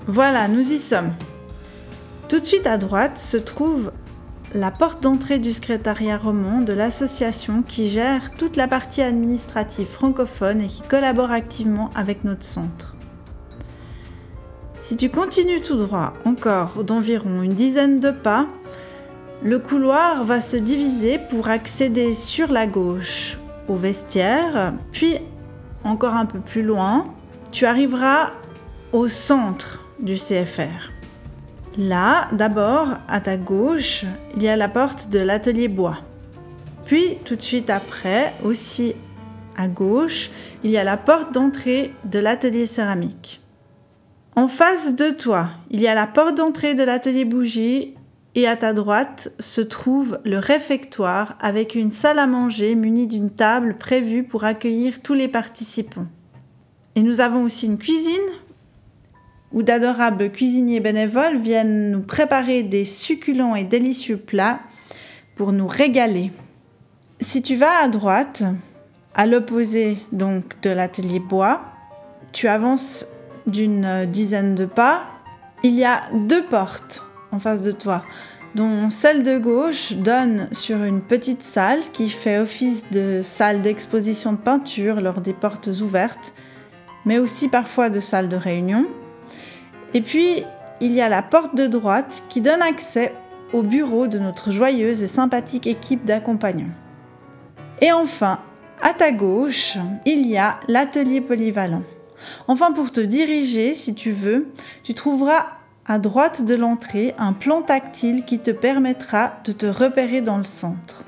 Voilà, nous y sommes. Tout de suite à droite se trouve la porte d'entrée du secrétariat roman de l'association qui gère toute la partie administrative francophone et qui collabore activement avec notre centre. Si tu continues tout droit, encore d'environ une dizaine de pas, le couloir va se diviser pour accéder sur la gauche au vestiaire, puis encore un peu plus loin, tu arriveras au centre du CFR. Là, d'abord, à ta gauche, il y a la porte de l'atelier bois. Puis, tout de suite après, aussi à gauche, il y a la porte d'entrée de l'atelier céramique. En face de toi, il y a la porte d'entrée de l'atelier bougie et à ta droite se trouve le réfectoire avec une salle à manger munie d'une table prévue pour accueillir tous les participants. Et nous avons aussi une cuisine où d'adorables cuisiniers bénévoles viennent nous préparer des succulents et délicieux plats pour nous régaler. Si tu vas à droite, à l'opposé donc de l'atelier bois, tu avances d'une dizaine de pas, il y a 2 portes en face de toi, dont celle de gauche donne sur une petite salle qui fait office de salle d'exposition de peinture lors des portes ouvertes, mais aussi parfois de salle de réunion. Et puis, il y a la porte de droite qui donne accès au bureau de notre joyeuse et sympathique équipe d'accompagnants. Et enfin, à ta gauche, il y a l'atelier polyvalent. Enfin, pour te diriger, si tu veux, tu trouveras à droite de l'entrée un plan tactile qui te permettra de te repérer dans le centre.